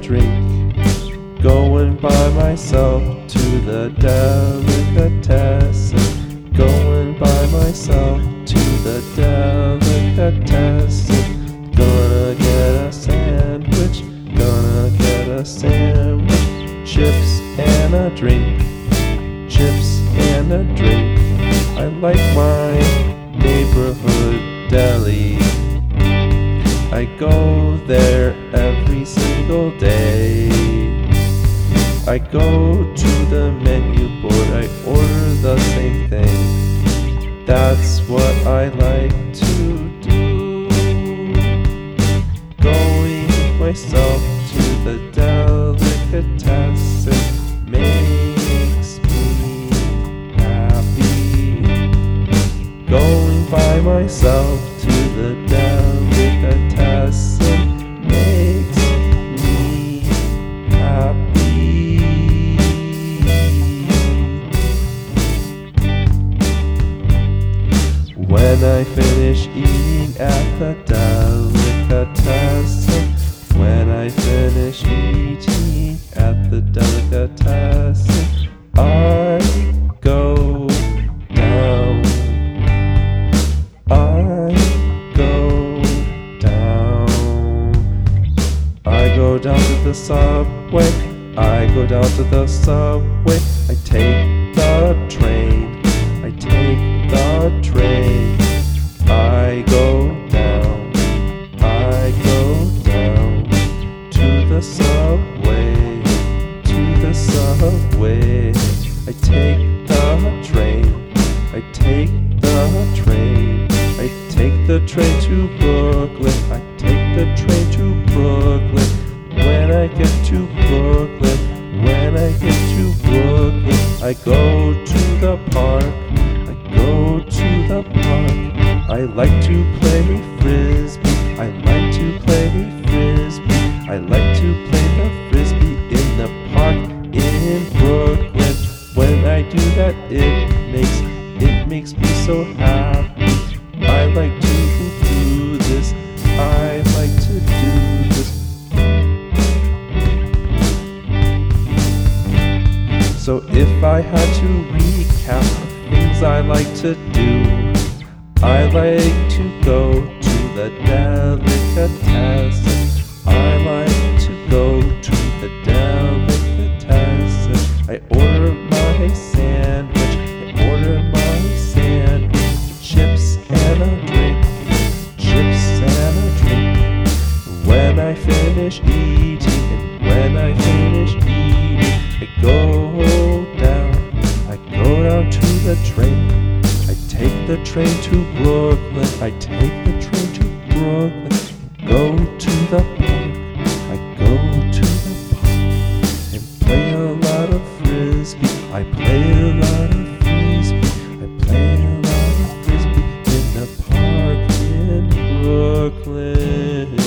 drink, going by myself to the delicatessen, going by myself to the delicatessen, gonna get a sandwich, gonna get a sandwich, chips and a drink, chips and a drink. I like my neighborhood deli. I go there every single day. I go to the menu board, I order the same thing. That's what I like to do. Going with myself to the delicatessen makes me happy. Going by myself to the delicatessen makes me happy. When I finish eating at the delicatessen, when I finish eating at the delicatessen, I go down. I go down to the subway. I go down to the subway. I take the train. I take the train. I go down. I go down to the subway. To the subway. I take the train. I take the train. I take the train to Brooklyn. I take the train to Brooklyn. When I get to Brooklyn, when I get to Brooklyn, I go to the park. I go to the park. I like to play frisbee. I like to play frisbee. I like to play the frisbee in the park in Brooklyn. When I do that, it makes me so happy. I like to do this. I like to do this. So if I had to recap the things I like to do, I like to go to the delicatessen. I like to go to the delicatessen. I order my sandwich. I order my sandwich. Chips and a drink. Chips and a drink. When I finish eating, and when I finish eating, I go down to the train. I take the train to Brooklyn. I take the train to Brooklyn. Go to the park. I go to the park and play a lot of frisbee. I play a lot of frisbee. I play a lot of frisbee in the park in Brooklyn.